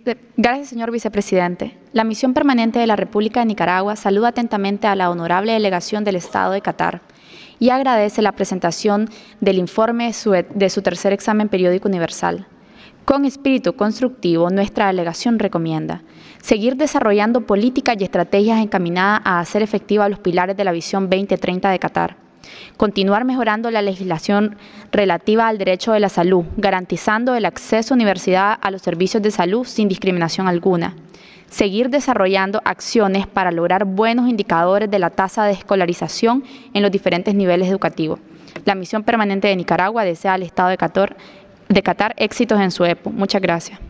Gracias, señor vicepresidente. La Misión Permanente de la República de Nicaragua saluda atentamente a la honorable delegación del Estado de Qatar y agradece la presentación del informe de su tercer examen periódico universal. Con espíritu constructivo, nuestra delegación recomienda seguir desarrollando políticas y estrategias encaminadas a hacer efectiva los pilares de la Visión 2030 de Qatar. Continuar mejorando la legislación relativa al derecho de la salud, garantizando el acceso a universidad a los servicios de salud sin discriminación alguna. Seguir desarrollando acciones para lograr buenos indicadores de la tasa de escolarización en los diferentes niveles educativos. La Misión Permanente de Nicaragua desea al Estado de Qatar éxitos en su EPO. Muchas gracias.